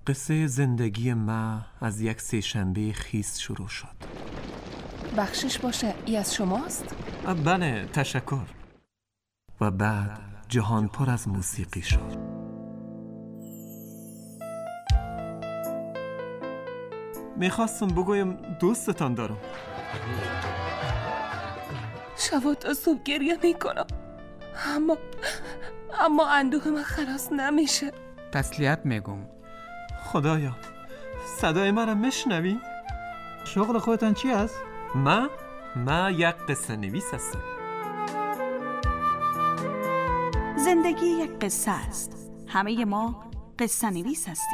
قصه زندگی ما از یک سه‌شنبه خیس شروع شد. بخشش باشه، ای از شماست؟ بله، تشکر. و بعد جهان پر از موسیقی شد. میخواستم بگویم دوستتان دارم. شب تا صبح گریه میکنم، اما اندوه من خلاص نمیشه. تسلیت میگم. خدایا، صدای من را میشنوی؟ شغل خودتان چی است؟ ما یک قصه نویس هستم. زندگی یک قصه است. همه ما قصه نویس هستیم.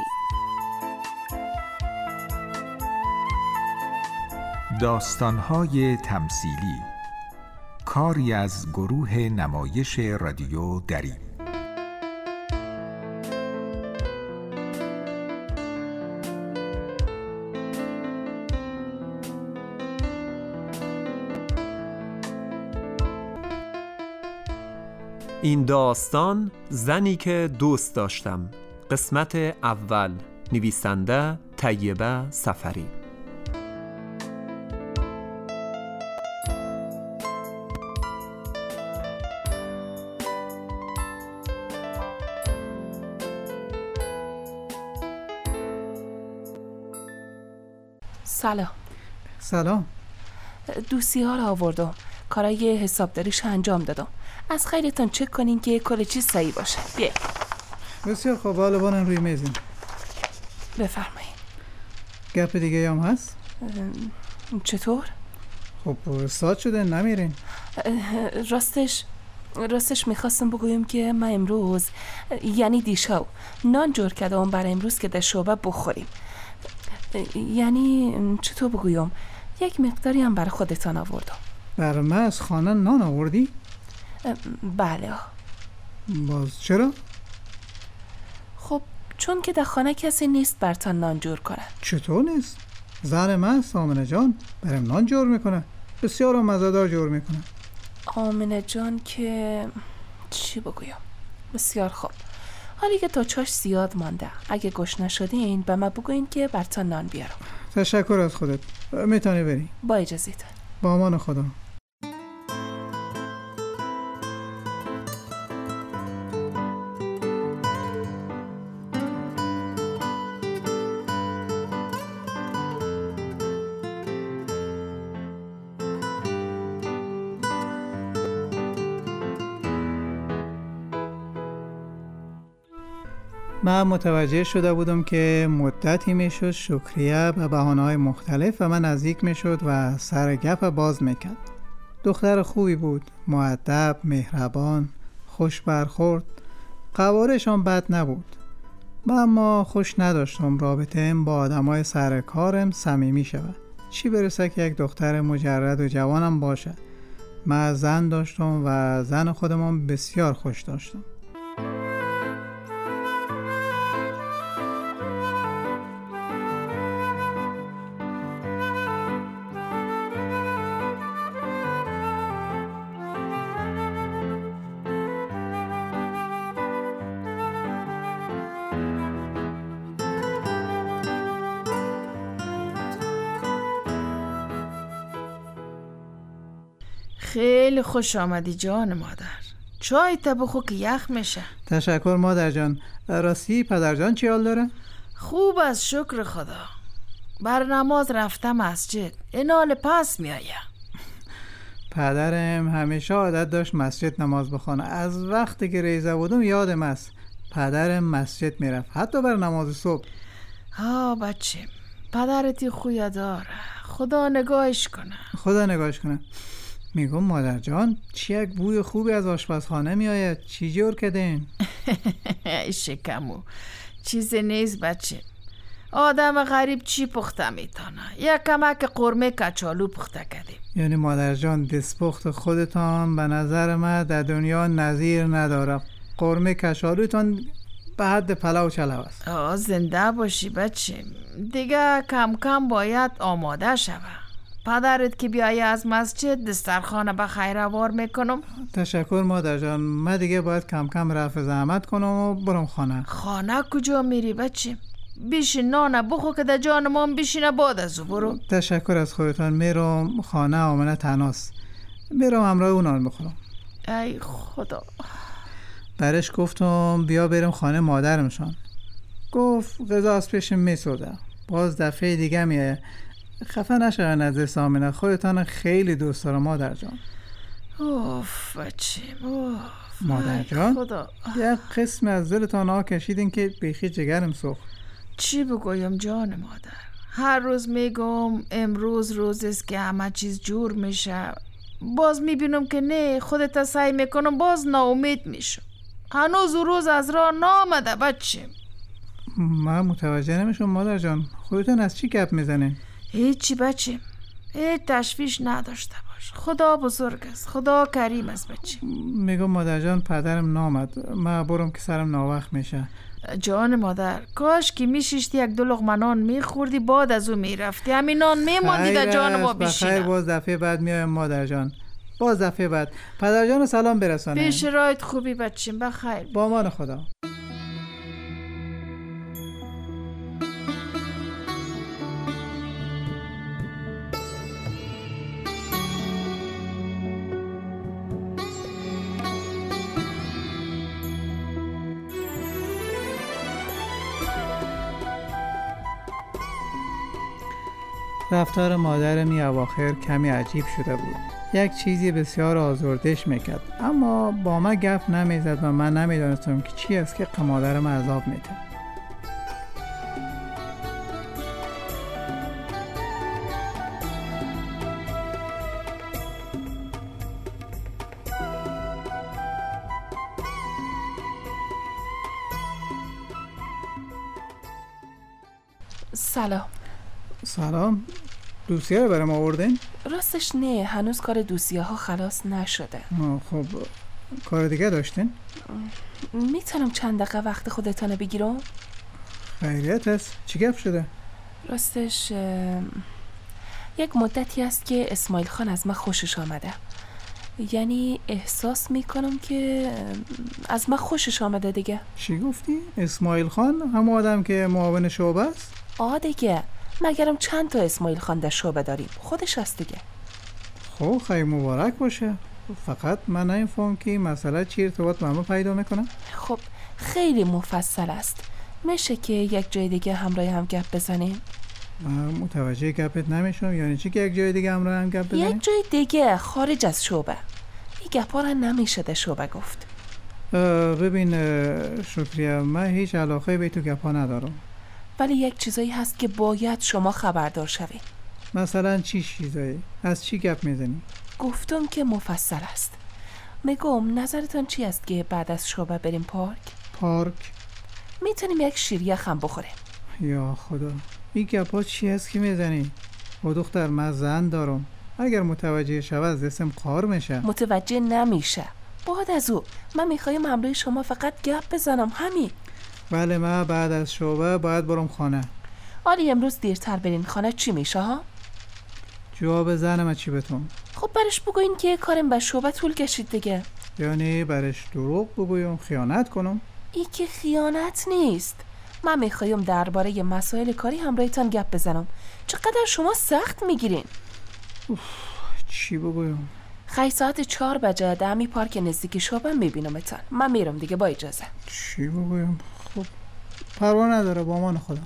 داستان‌های تمثیلی، کاری از گروه نمایش رادیو دری. این داستان زنی که دوست داشتم، قسمت اول. نویسنده طیبه سفری. سلام. دوسی‌ها را آوردم، کارای حسابداریش انجام دادم. از خیرتون چک کنین که کل چیز صحیح باشه. بیا. بسیار خوب، حالا بانم روی میزیم. بفرمایید. گپ دیگه هم هست؟ چطور؟ خب ساعت شده نمیرین؟ راستش میخواستم بگویم که ما امروز، یعنی دیشب، نان جور کردم برای امروز که در شعبه بخوریم. یعنی چطور بگویم، یک مقداری هم برای خودتان آوردم. برای من از خانه نان آوردی؟ بله. باز چرا؟ خب چون که در خانه کسی نیست برتان نان جور کنه. چطور نیست؟ زن من آمنه جان برام نان جور میکنه، بسیار مزه‌دار جور میکنه. آمنه جان که چی بگویم؟ بسیار خوب، حالی که تا چاش زیاد مانده، اگه گوش نشدین به من بگوین که برتان نان بیارم. تشکر از خودت، میتونی بری. با اجازهتون. با امان خدا. من متوجه شده بودم که مدتی میشد شکریه به بهانه‌های مختلف و من نزدیک میشد و سر گپ باز میکرد. دختر خوبی بود، مؤدب، مهربان، خوش برخورد، قوارشان بد نبود. من اما خوش نداشتم رابطه‌ام با آدمای سر کارم صمیمی شود، چی برسه که یک دختر مجرد و جوانم باشه. من زن داشتم و زن خودمون بسیار خوش داشتم. خیلی خوش آمدی جان مادر. چای تا بخور که یخ میشه. تشکر مادر جان. راستی پدر جان چی حال داره؟ خوب است شکر خدا. بر نماز رفته مسجد، این حال پس میایه. پدرم همیشه عادت داشت مسجد نماز بخونه. از وقتی که ریزه بودم یادم است پدرم مسجد میرفت، حتی بر نماز صبح. ها بچه، پدرتی خویا داره، خدا نگاهش کنه. خدا نگاهش کنه. میگم مادر جان چی یک بوی خوبی از آشپزخانه میآید، چی جور کردین؟ شکمو چیزی نیست بچه. آدم غریب چی پخته میتونه؟ یک کمک قرمه کچالو پخته کردیم. یعنی مادر جان دستپخت خودتان به نظر من در دنیا نظیر نداره. قرمه کچالوتان به حد پلاو چلو است. زنده باشی بچه. دیگه کم کم باید آماده شوه. پدرت که بیایی از مسجد دسترخوان به خیروار میکنم. تشکر مادر جان. من دیگه باید کم کم رفع زحمت کنم و برم خانه. خانه کجا میری بچه؟ بیشین نانه بخو که در جان ما بیشینه بعد از او برو. تشکر از خودتان. میرم خانه آمنه تناست. میرم همراه اون نان بخورم. ای خدا. برش گفتم بیا بریم خانه مادرمشان. گفت غذا از پیشم میسوده. باز دفعه دیگه میه. خفه نشون از دست آمنه. خودتان خیلی دوست دارم مادر جان. اوف بچیم اوف. مادر جان خدا. یک قسم از دلتان آه کشیدین که بیخی جگرم سوخت. چی بگویم جان مادر؟ هر روز میگم امروز روز است که همه چیز جور میشه. باز میبینم که نه، خودت سعی میکنم باز ناامید میشم. هنوز او روز از راه نامده بچیم. من متوجه نمیشم مادر جان. خودتان از چی گپ میزنین؟ هیچی بچیم. هیچ تشویش نداشته باش. خدا بزرگ است، خدا کریم است بچیم. میگم مادر جان پدرم نامد. من برم که سرم ناوقت میشه. جان مادر، کاش که میشیشتی یک دو لقمه نان میخوردی بعد از او میرفتی. همین نان میماندی در جان ما بخیر. بیشینه. باز دفعه بعد میایم مادر جان. باز دفعه بعد. پدر جان سلام برسانه. پیش رایت خوبی بچیم. بخیر. با امان خدا. رفتار مادرم این اواخر کمی عجیب شده بود. یک چیزی بسیار آزردش میکرد، اما با من گپ نمیزد و من نمیدانستم که چی است که مادرم عذاب میده. سلام. سلام. دوسیه رو برام آوردین؟ راستش نه، هنوز کار دوسیه ها خلاص نشده. خب کار دیگه داشتین؟ میتونم چند دقیقه وقت خودتانه بگیرم؟ خیریت است. چی گپ شده؟ راستش یک مدتی است که اسماعیل خان از من خوشش آمده. یعنی احساس میکنم که از من خوشش آمده دیگه. چی گفتی؟ اسماعیل خان؟ هم آدم که معاون شعبه است؟ دیگه مگرم چند تا اسماعیل خان در شعبه داریم، خودش هست دیگه. خب خیلی مبارک باشه. فقط من نمیفهم که مسئله چی ارتباط با همه پیدا میکنه. خب خیلی مفصل است. میشه که یک جای دیگه همراه هم گپ بزنیم؟ من متوجه گپت نمیشم. یعنی چی که یک جای دیگه همراه هم گپ بزنیم؟ یک جای دیگه خارج از شعبه. این گپا را نمیشه در شعبه گفت. ببین شکریه، من هیچ علاقه به تو گپا ندارم. ولی یک چیزایی هست که باید شما خبردار شوید. مثلا چی چیزایی؟ از چی گپ میزنی؟ گفتم که مفصل است. میگم نظرتان چی است که بعد از شعبه بریم پارک؟ پارک؟ میتونیم یک شیریخ هم بخوریم. یا خدا، این گپا چی است که میزنی؟ با دختر من زن دارم. اگر متوجه شود از دستم قار میشه. متوجه نمیشه. بعد از او من میخوایم همراه شما فقط گپ بزنم، همین. بله، من بعد از شعبه باید برم خانه. آلی امروز دیرتر برین خانه چی میشه ها؟ جواب زنم چی بتون؟ خب برش بگوین که کارم به شعبه طول کشید دیگه. یعنی برش دروغ بگویم، خیانت کنم؟ ای که خیانت نیست. من میخوایم درباره مسائل کاری همراهتان گپ بزنم. چقدر شما سخت میگیرین. چی بگویم؟ خیلی ساعت 4 بجه دمی پارک نزدیکی شعبه میبینمتان. من میرم دیگه، با اجازه. چی بگویم؟ خب پروا نداره، با امان خدا.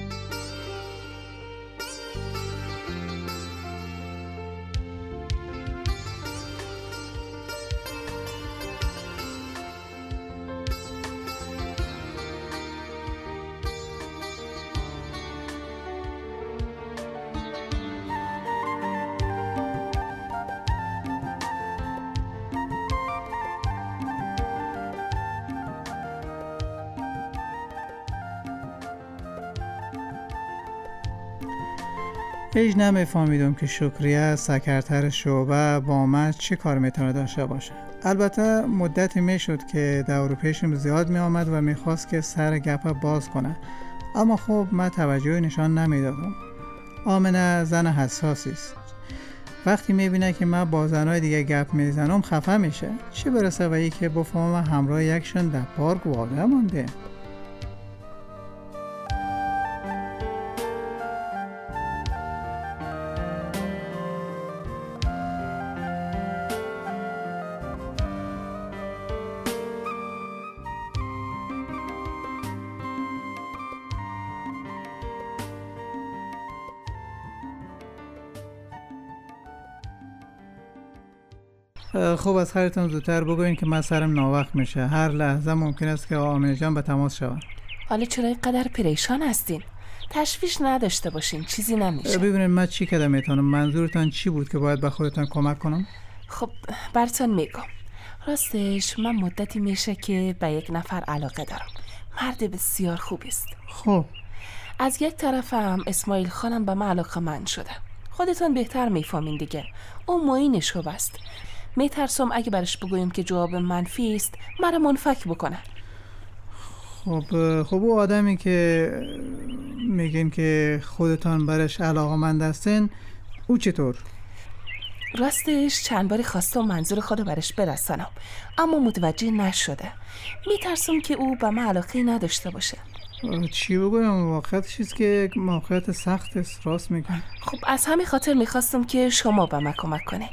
هیچ نمیفهمیدم که شکریه سکرتر شعبه با من چه کار میتونه داشته باشه. البته مدتی میشد که دور پیشم زیاد می آمد و میخواست که سر گپ باز کنه، اما خب من توجهی نشان نمیدادم. آمنه زن حساسی است. وقتی میبینه که من با زنای دیگه گپ میزنم خفه میشه، چه برسه و ای که بفهمم همراه یکشون در پارک واقع مونده. خب از خیرتون زودتر بگوین که من سرم ناوقت میشه. هر لحظه ممکن است که آمنه جان به تماس شود. حالا چرا اینقدر پریشان هستین؟ تشویش نداشته باشین، چیزی نمیشه. ببینید من چی کده میتونم. منظورتان چی بود که باید به خودتان کمک کنم؟ خب براتون میگم. راستش من مدتی میشه که به یک نفر علاقه دارم. مرد بسیار خوبی است. خب از یک طرفم اسماعیل خانم به من علاقه‌مند شده. خودتون بهتر میفهمین دیگه. اون معین شب است. میترسم اگه برش بگویم که جواب منفی است مرا منفک بکنه. خب او آدمی که میگین که خودتان برش علاقه‌مند هستین، او چطور؟ راستش چند باری خواستم منظور خودو برش برسانم اما متوجه نشده. میترسم که او به من علاقه نداشته باشه. چی بگویم؟ واقعیت چیز که موقعیت سخت است. راست میگم. خب از همین خاطر میخواستم که شما به من کمک کنه.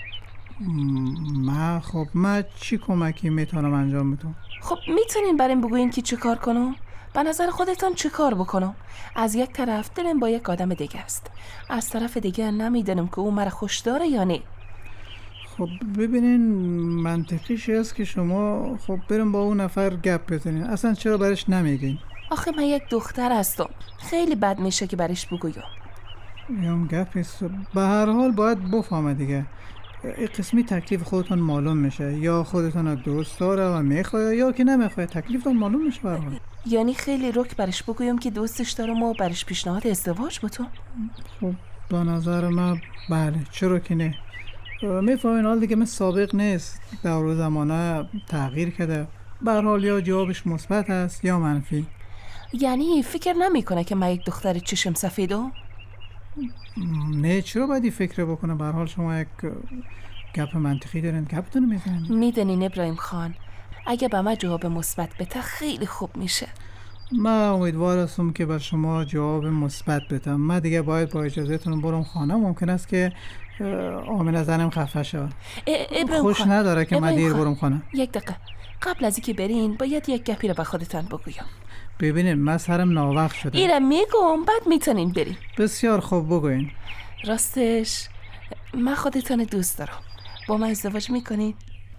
من چی کمکی میتونم انجام بدم؟ خب میتونین برام بگوین که چه کار کنم؟ به نظر خودتان چه کار بکنم؟ از یک طرف دلم با یک آدم دیگه است، از طرف دیگه نمیدونم که او مرا خوش داره یا نه. خب ببینین منطقیش است که شما خب بریم با اون نفر گپ بزنین. اصلا چرا برش نمیگین؟ آخه من یک دختر هستم، خیلی بد میشه که برش بگویم. یام گپ است. به هر حال باید بفهمه دیگه. این قسمی تکلیف خودتون معلوم میشه. یا خودتون دوست داره و میخواه یا که نمیخواه. تکلیفتون معلوم میشه. به هر حال یعنی خیلی رک برش بگویم که دوستش دارم و برش پیشنهاد ازدواج بتون؟ خب به نظر من بله، چرا که نه. میفهمین حال دیگه من سابق نیست. دور و زمانه تغییر کرده. به هر حال یا جوابش مثبت است یا منفی. یعنی فکر نمیکنه که من یک دختر چشم سفیدم؟ نه، چرا باید فکر بکنه؟ به هر حال شما یک گپ منطقی دارین. گپتون میزنین. میدونین ابراهیم خان، اگه به من جواب مثبت بده خیلی خوب میشه. من امیدوار هستم که به شما جواب مثبت بدم. من دیگه باید با اجازهتون برم خانه. ممکن است که آمنه زنم خفه شود. خوش نداره که من دیر برم خانه. یک دقیقه قبل از اینکه برین باید یک گپی رو به خودتان بگویم. ببینین من سرم ناوقت شده. ایره میگم بعد میتونین برین. بسیار خوب بگوین. راستش من خودتان دوست دارم. با من ازدواج میکنین؟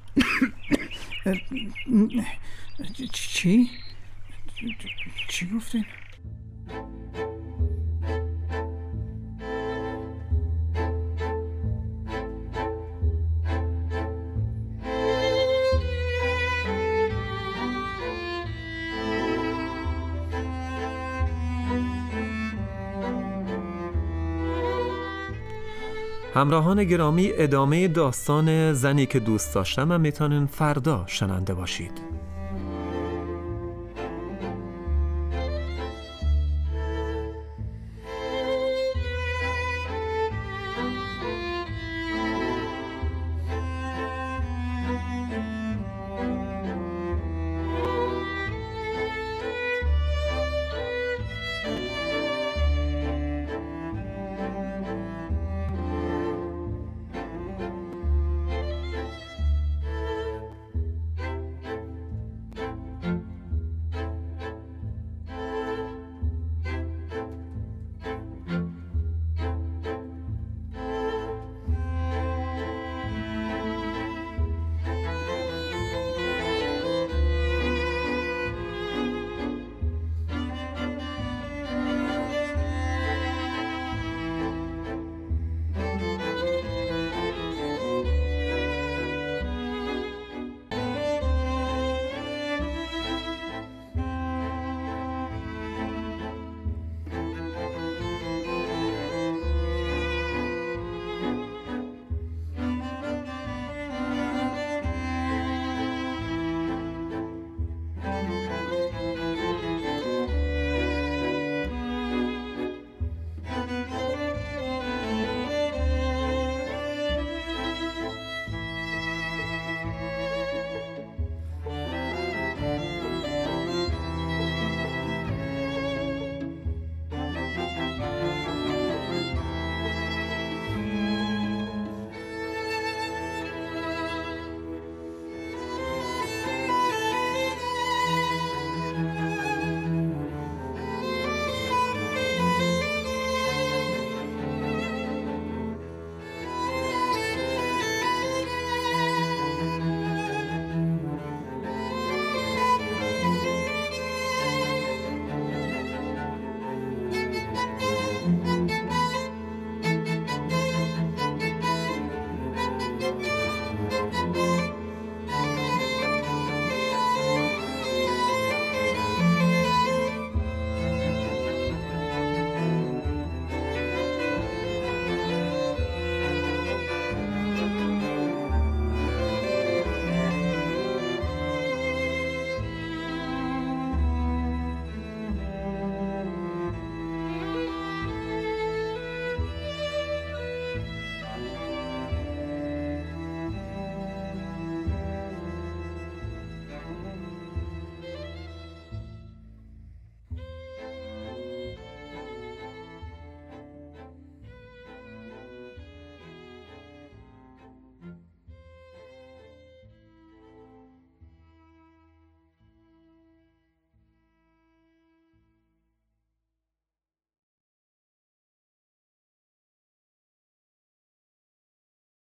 چی گفتین؟ همراهان گرامی، ادامه داستان زنی که دوست داشتم هم میتونین فردا شنونده باشید.